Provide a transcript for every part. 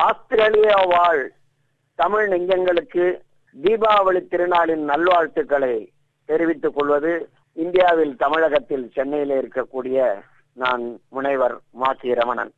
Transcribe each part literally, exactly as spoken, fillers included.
Australia வாழ் தமிழ் நெஞ்சங்களுக்கு தீபாவளி திருநாளின் நல்வாழ்த்துக்களை தெரிவித்துக் கொள்வது இந்தியாவில் தமிழகத்தில் சென்னையில் இருக்கக்கூடிய நான் முனைவர் மாசி ரமணன்.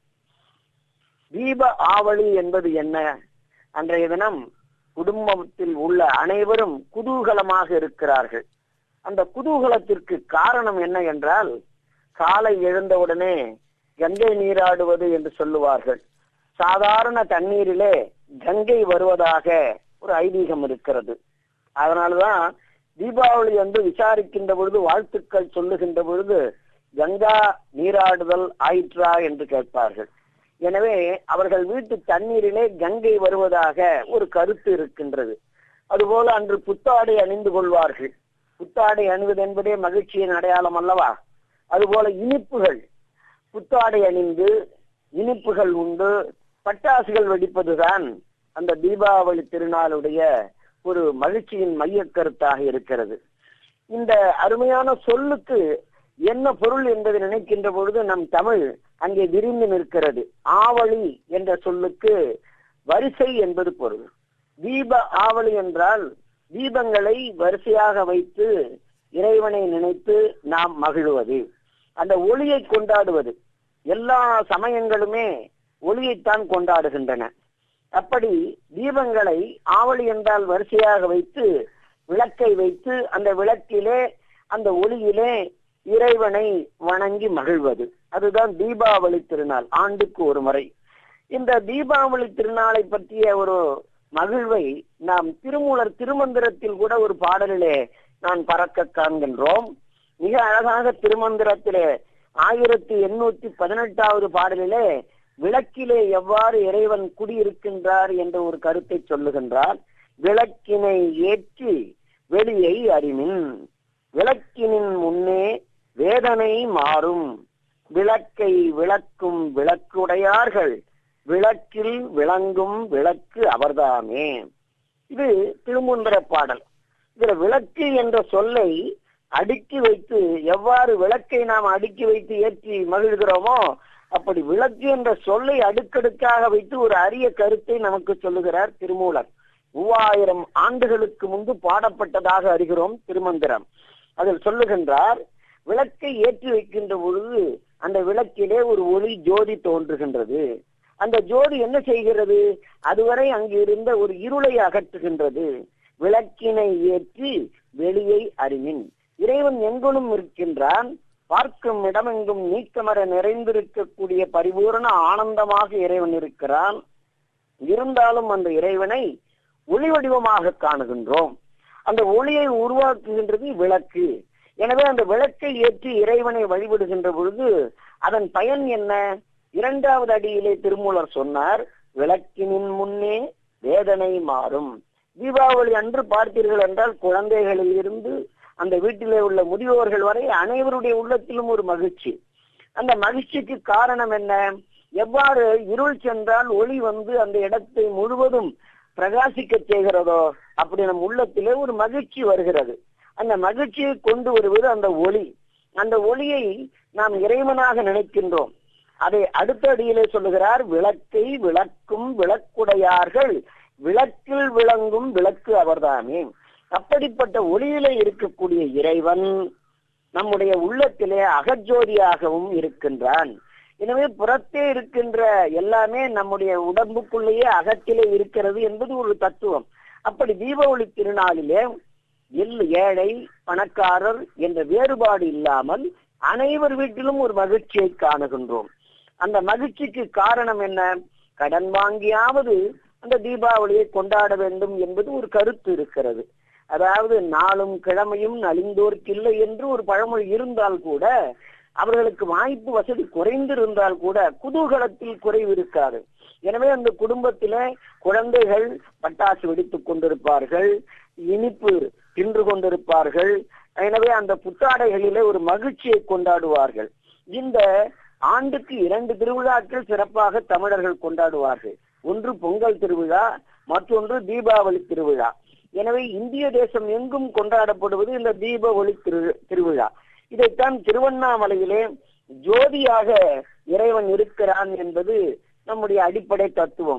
தீப ஆவளி என்பது என்ன? அன்றைய தினம் குடும்பத்தில் உள்ள அனைவரும் குதூகலமாக இருக்கிறார்கள். அந்த குதூகலத்திற்கு காரணம் என்ன என்றால், காலை எழுந்தவுடனே கங்கை நீராடுவது என்று சொல்லுவார்கள். சாதாரண தண்ணீரிலே கங்கை வருவதாக ஒரு ஐதீகம் இருக்கிறது. அதனால்தான் தீபாவளி என்று விசாரிக்கின்ற பொழுது, வாழ்த்துக்கள் சொல்லுகின்ற பொழுது கங்கா நீராடுதல் ஆயிற்றா என்று கேட்பார்கள். எனவே அவர்கள் வீட்டு தண்ணீரிலே கங்கை வருவதாக ஒரு கருத்து இருக்கின்றது. அதுபோல அன்று புத்தாடை அணிந்து கொள்வார்கள். புத்தாடை அணிவது என்பதே மகிழ்ச்சியின் அடையாளம் அல்லவா? அதுபோல இனிப்புகள், புத்தாடை அணிந்து இனிப்புகள் உண்டு, பட்டாசுகள் வெடிப்பதுதான் அந்த தீபாவளி திருநாளுடைய ஒரு மகிழ்ச்சியின் மைய கருத்தாக இருக்கிறது. இந்த அருமையான சொல்லுக்கு என்ன பொருள் என்பதை நினைக்கின்ற பொழுது நம் தமிழ் அங்கே விரிந்து நிற்கிறது. ஆவளி என்ற சொல்லுக்கு வரிசை என்பது பொருள். தீப ஆவளி என்றால் தீபங்களை வரிசையாக வைத்து இறைவனை நினைத்து நாம் மகிழ்வது, அந்த ஒளியை கொண்டாடுவது. எல்லா சமயங்களுமே ஒளியைத்தான் கொண்டாடுகின்றன. அப்படி தீபங்களை ஆவளி என்றால் வரிசையாக வைத்து விளக்கை வைத்து அந்த விளக்கிலே அந்த ஒளியிலே இறைவனை வணங்கி மகிழ்வது, அதுதான் தீபாவளி திருநாள். ஆண்டுக்கு ஒரு முறை இந்த தீபாவளி திருநாளை பற்றிய ஒரு மகிழ்வை நாம் திருமூலர் திருமந்திரத்தில் கூட ஒரு பாடலிலே நான் பறக்க காண்கின்றோம். மிக அழகாக திருமந்திரத்திலே ஆயிரத்தி எண்ணூத்தி பதினெட்டாவது பாடலிலே விளக்கிலே எவ்வாறு இறைவன் குடியிருக்கின்றார் என்ற ஒரு கருத்தை சொல்லுகின்றார். விளக்கினை ஏற்றி வெளியை அறிமின், விளக்கினின் முன்னே வேதனை மாறும், விளக்கை விளக்கும் விளக்குடையார்கள், விளக்கில் விளங்கும் விளக்கு அவர்தாமே. இது திருமந்திர பாடல். இதுல விளக்கு என்ற சொல்லை அடுக்கி வைத்து, எவ்வாறு விளக்கை நாம் அடுக்கி வைத்து ஏற்றி மகிழ்கிறோமோ அப்படி விளக்கு என்ற சொல்லை அடுக்கடுக்காக வைத்து ஒரு அரிய கருத்தை நமக்கு சொல்லுகிறார் திருமூலர். மூவாயிரம் ஆண்டுகளுக்கு முன்பு பாடப்பட்டதாக அறிகிறோம் திருமந்திரம். அதில் சொல்லுகின்றார், விளக்கை ஏற்றி வைக்கின்ற பொழுது அந்த விளக்கிலே ஒரு ஒளி ஜோதி தோன்றுகின்றது. அந்த ஜோதி என்ன செய்கிறது? அதுவரை அங்கு இருந்த ஒரு இருளை அகற்றுகின்றது. விளக்கினை ஏற்றி வெளியை அறிமின், இறைவன் எங்கொனும் இருக்கின்றான், பார்க்கும் இடமெங்கும் நீக்கமர நிறைந்திருக்கக்கூடிய பரிபூரண ஆனந்தமாக இறைவன் இருக்கிறான். இருந்தாலும் அந்த இறைவனை ஒளி வடிவமாக காணுகின்றோம். அந்த ஒளியை உருவாக்குகின்றது விளக்கு. எனவே அந்த விளக்கை ஏற்றி இறைவனை வழிபடுகின்ற பொழுது அதன் பயன் என்ன? இரண்டாவது அடியிலே திருமூலர் சொன்னார், விளக்கினின் முன்னே வேதனை மாறும். தீபாவளி அன்று பார்த்தீர்கள் என்றால் குழந்தைகளில் இருந்து அந்த வீட்டிலே உள்ள முதியோர்கள் வரை அனைவருடைய உள்ளத்திலும் ஒரு மகிழ்ச்சி. அந்த மகிழ்ச்சிக்கு காரணம் என்ன? எவ்வாறு இருள் சென்றால் ஒளி வந்து அந்த இடத்தை முழுவதும் பிரகாசிக்க செய்கிறதோ அப்படி நம் உள்ளத்திலே ஒரு மகிழ்ச்சி வருகிறது. அந்த மகிழ்ச்சியை கொண்டு வருவது அந்த ஒளி. அந்த ஒளியை நாம் இறைவனாக நினைக்கின்றோம். அதை அடுத்த அடியிலே சொல்லுகிறார், விளக்கை விளக்கும் விளக்குடையார்கள், விளக்கில் விளங்கும் விளக்கு அவர்தாமே. அப்படிப்பட்ட ஒளியிலே இருக்கக்கூடிய இறைவன் நம்முடைய உள்ளத்திலே அகஜோதியாகவும் இருக்கின்றான். எனவே புறத்தே இருக்கின்ற எல்லாமே நம்முடைய உடம்புக்குள்ளேயே அகத்திலே இருக்கிறது என்பது ஒரு தத்துவம். அப்படி தீபாவளி திருநாளிலே எல் ஏழை பணக்காரர் என்ற வேறுபாடு இல்லாமல் அனைவர் வீட்டிலும் ஒரு மகிழ்ச்சியை காணுகின்றோம். அந்த மகிழ்ச்சிக்கு காரணம் என்ன? கடன் வாங்கியாவது அந்த தீபாவளியை கொண்டாட வேண்டும் என்பது ஒரு கருத்து இருக்கிறது. அதாவது நாளும் கிழமையும் நலிந்தோர்க்கில்லை என்று ஒரு பழமொழி இருந்தால் கூட, அவர்களுக்கு வாய்ப்பு வசதி குறைந்திருந்தால் கூட குதூகலத்தில் குறைவு இருக்காது. எனவே அந்த குடும்பத்தில குழந்தைகள் பட்டாசு வெடித்துக் கொண்டிருப்பார்கள், இனிப்பு தின்று கொண்டிருப்பார்கள். எனவே அந்த புத்தாடைகளிலே ஒரு மகிழ்ச்சியை கொண்டாடுவார்கள். இந்த ஆண்டுக்கு இரண்டு திருவிழாக்கள் சிறப்பாக தமிழர்கள் கொண்டாடுவார்கள். ஒன்று பொங்கல் திருவிழா, மற்றொன்று தீபாவளி திருவிழா. எனவே இந்திய தேசம் எங்கும் கொண்டாடப்படுவது இந்த தீப ஒளி திரு திருவிழா இதைத்தான் திருவண்ணாமலையிலே ஜோதியாக இறைவன் இருக்கிறான் என்பது நம்முடைய அடிப்படை தத்துவம்.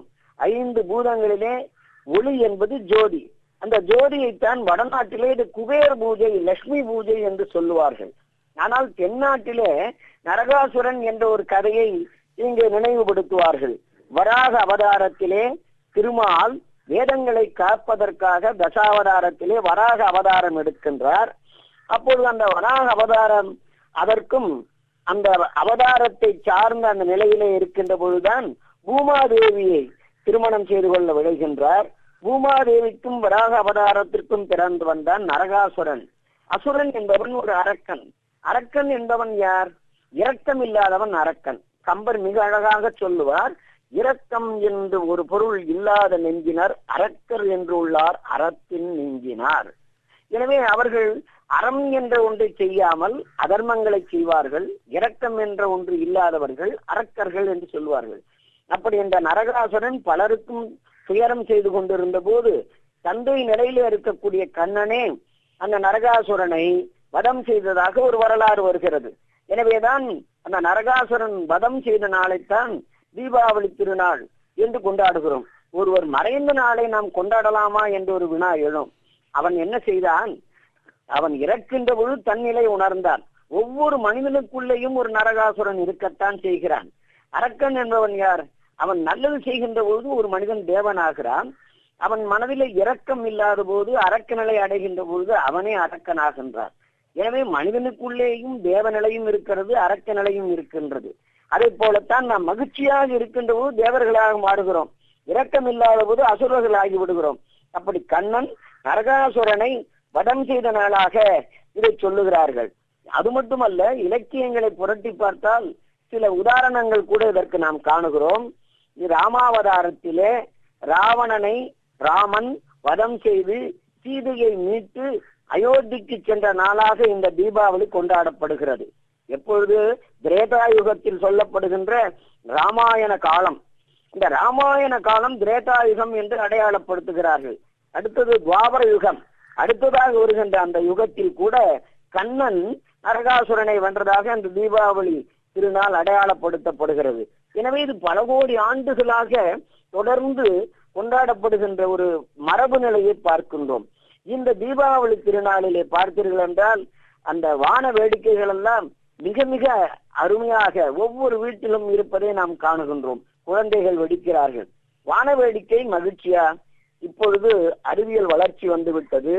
ஐந்து பூதங்களிலே ஒளி என்பது ஜோதி. அந்த ஜோதியைத்தான் வடநாட்டிலே இது குபேர் பூஜை, லட்சுமி பூஜை என்று சொல்லுவார்கள். ஆனால் தென்னாட்டிலே நரகாசுரன் என்ற ஒரு கதையை இங்கே நினைவுபடுத்துவார்கள். வராக அவதாரத்திலே திருமால் வேதங்களை காப்பதற்காக தசாவதாரத்திலே வராக அவதாரம் எடுக்கின்றார். அப்பொழுது அந்த வராக அவதாரம் அதற்கும் அந்த அவதாரத்தை சார்ந்த அந்த நிலையிலே இருக்கின்ற பொழுதுதான் பூமாதேவியை திருமணம் செய்து கொள்ள விளைகின்றார். பூமாதேவிக்கும் வராக அவதாரத்திற்கும் பிறந்து வந்தான் நரகாசுரன். அசுரன் என்பவன் ஒரு அரக்கன். அரக்கன் என்பவன் யார்? இரக்கம் இல்லாதவன் அரக்கன். கம்பர் மிக அழகாக சொல்லுவார், இரக்கம் என்று ஒரு பொருள் இல்லாத நெஞ்சினர் அரக்கர் என்று உள்ளார் அறத்தின் நெஞ்சினார். எனவே அவர்கள் அறம் என்ற ஒன்றை செய்யாமல் அதர்மங்களை செய்வார்கள். இரக்கம் என்ற ஒன்று இல்லாதவர்கள் அரக்கர்கள் என்று சொல்வார்கள். அப்படி என்ற நரகாசுரன் பலருக்கும் துயரம் செய்து கொண்டிருந்த போது தந்தை நிலையில இருக்கக்கூடிய கண்ணனே அந்த நரகாசுரனை வதம் செய்ததாக ஒரு வரலாறு வருகிறது. எனவேதான் அந்த நரகாசுரன் வதம் செய்த நாளைத்தான் தீபாவளி திருநாள் என்று கொண்டாடுகிறோம். ஒருவர் மறைந்த நாளை நாம் கொண்டாடலாமா என்று ஒரு வினா எழும். அவன் என்ன செய்தான்? அவன் இறக்கின்ற பொழுது தன்னிலை உணர்ந்தான். ஒவ்வொரு மனிதனுக்குள்ளேயும் ஒரு நரகாசுரன் இருக்கத்தான் செய்கிறான். அரக்கன் என்பவன் யார்? அவன் நல்லது செய்கின்ற பொழுது ஒரு மனிதன் தேவனாகிறான். அவன் மனதிலே இரக்கம் இல்லாத போது அரக்க நிலை அடைகின்ற பொழுது அவனே அரக்கனாகின்றான். எனவே மனிதனுக்குள்ளேயும் தேவநிலையும் இருக்கிறது, அரக்க நிலையும் இருக்கின்றது. அதே போலத்தான் நாம் மகிழ்ச்சியாக இருக்கின்ற போது தேவர்களாக மாறுகிறோம், இரக்கம் இல்லாத போது அசுரர்களாகி விடுகிறோம். அப்படி கண்ணன் நரகாசுரனை வதம் செய்த நாளாக இதை சொல்லுகிறார்கள். அது மட்டுமல்ல, இலக்கியங்களை புரட்டி பார்த்தால் சில உதாரணங்கள் கூட இதற்கு நாம் காணுகிறோம். ராமாவதாரத்திலே ராவணனை ராமன் வதம் செய்து சீதையை மீட்டு அயோத்திக்கு சென்ற நாளாக இந்த தீபாவளி கொண்டாடப்படுகிறது. எப்பொழுது? திரேதாயுகத்தில் சொல்லப்படுகின்ற ராமாயண காலம். இந்த ராமாயண காலம் திரேதாயுகம் என்று அடையாளப்படுத்துகிறார்கள். அடுத்தது துவாபர யுகம். அடுத்ததாக வருகின்ற அந்த யுகத்தில் கூட கண்ணன் நரகாசுரனை வென்றதாக அந்த தீபாவளி திருநாள் அடையாளப்படுத்தப்படுகிறது. எனவே இது பல கோடி ஆண்டுகளாக தொடர்ந்து கொண்டாடப்படுகின்ற ஒரு மரபு நிலையை பார்க்கின்றோம். இந்த தீபாவளி திருநாளிலே பார்த்தீர்கள் என்றால் அந்த வான வேடிக்கைகள் எல்லாம் மிக மிக அருமையாக ஒவ்வொரு வீட்டிலும் இருப்பதை நாம் காணுகின்றோம். குழந்தைகள் வெடிக்கிறார்கள். வான வேடிக்கை மகிழ்ச்சியா? இப்பொழுது அறிவியல் வளர்ச்சி வந்துவிட்டது.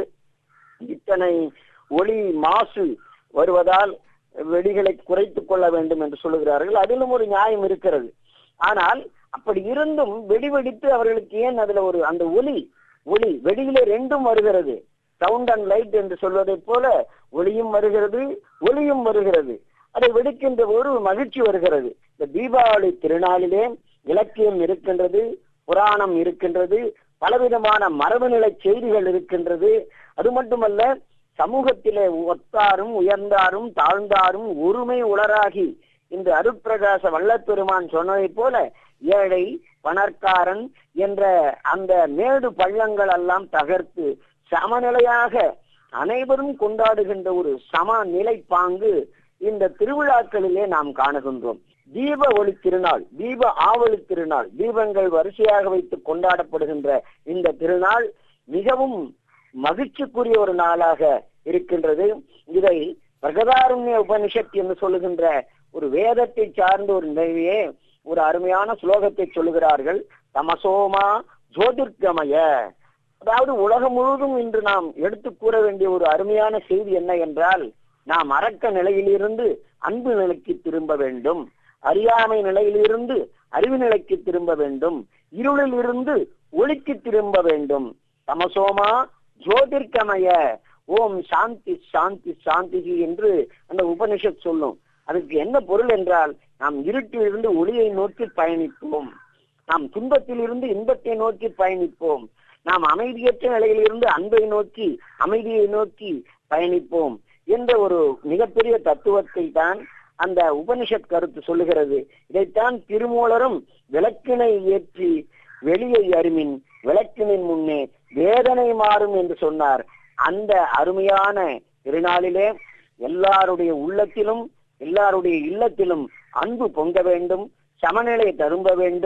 இத்தனை ஒளி மாசு வருவதால் வெடிகளை குறைத்துக் கொள்ள வேண்டும் என்று சொல்லுகிறார்கள். அதிலும் ஒரு நியாயம் இருக்கிறது. ஆனால் அப்படி இருந்தும் வெடி வெடித்து அவர்களுக்கு ஏன் அதுல ஒரு அந்த ஒலி ஒளி வெடியிலே ரெண்டும் வருகிறது. சவுண்ட் அண்ட் லைட் என்று சொல்வதை போல ஒளியும் வருகிறது, ஒளியும் வருகிறது. அதை வெடிக்கின்ற ஒரு மகிழ்ச்சி வருகிறது. இந்த தீபாவளி திருநாளிலே இலக்கியம் இருக்கின்றது, புராணம் இருக்கின்றது, பலவிதமான மரபுநிலை செய்திகள் இருக்கின்றது. அது மட்டுமல்ல, சமூகத்திலே ஒத்தாரும் உயர்ந்தாரும் தாழ்ந்தாரும் ஒருமை உளராகி இந்த அருட்பிரகாச வல்லப்பெருமான் சொன்னதை போல ஏழை பணக்காரன் என்ற அந்த மேடு பள்ளங்கள் எல்லாம் தகர்த்து சமநிலையாக அனைவரும் கொண்டாடுகின்ற ஒரு சமநிலை பாங்கு இந்த திருவிழாக்களிலே நாம் காணுகின்றோம். தீப ஒளி திருநாள், தீப ஆவளி திருநாள், தீபங்கள் வரிசையாக வைத்து கொண்டாடப்படுகின்ற இந்த திருநாள் மிகவும் மகிழ்ச்சிக்குரிய ஒரு நாளாக இருக்கின்றது. இதை பிரகதாரண்ய உபனிஷத் என்று சொல்லுகின்ற ஒரு வேதத்தை சார்ந்த ஒரு நிலையே ஒரு அருமையான ஸ்லோகத்தை சொல்லுகிறார்கள். தமசோமா ஜோதிர்கமய. அதாவது உலகம் முழுவதும் இன்று நாம் எடுத்து கூற வேண்டிய ஒரு அருமையான செய்தி என்ன என்றால், நாம் அரக்க நிலையிலிருந்து அன்பு நிலைக்கு திரும்ப வேண்டும், அறியாமை நிலையிலிருந்து அறிவு நிலைக்கு திரும்ப வேண்டும், இருளில் இருந்து ஒளிக்கு திரும்ப வேண்டும். தமசோமா ஜோதிர்கமய ஓம் சாந்தி சாந்தி சாந்தி என்று அந்த உபனிஷத் சொல்லும். அதுக்கு என்ன பொருள் என்றால், நாம் இருட்டில் இருந்து ஒளியை நோக்கி பயணிப்போம், நாம் துன்பத்தில் இருந்து இன்பத்தை நோக்கி பயணிப்போம், நாம் அமைதியற்ற நிலையிலிருந்து அன்பை நோக்கி அமைதியை நோக்கி பயணிப்போம் என்ற ஒரு மிகப்பெரிய தத்துவத்தை தான் அந்த உபனிஷத் கருத்து சொல்லுகிறது. இதைத்தான் திருமூலரும் விளக்கினை ஏற்றி வெளியை அருமின் விளக்கினின் முன்னே வேதனை மாறும் என்று சொன்னார். அந்த அருமையான திருநாளிலே எல்லாருடைய உள்ளத்திலும் எல்லாருடைய இல்லத்திலும் அன்பு பொங்க வேண்டும், சமநிலை தரும்ப வேண்டும்,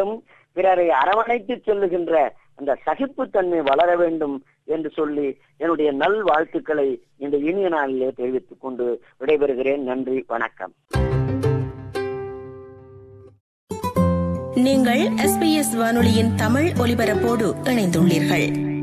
பிறரை அரவணைத்து செல்லுகின்ற அந்த சகிப்புத்தன்மை வளர வேண்டும் என்று சொல்லி என்னுடைய நல் வாழ்த்துக்களை இந்த இனிய நாளிலே தெரிவித்துக் கொண்டு விடைபெறுகிறேன். நன்றி, வணக்கம். நீங்கள் எஸ் பி எஸ் வானொலியின் தமிழ் ஒலிபரப்போடு இணைந்துள்ளீர்கள்.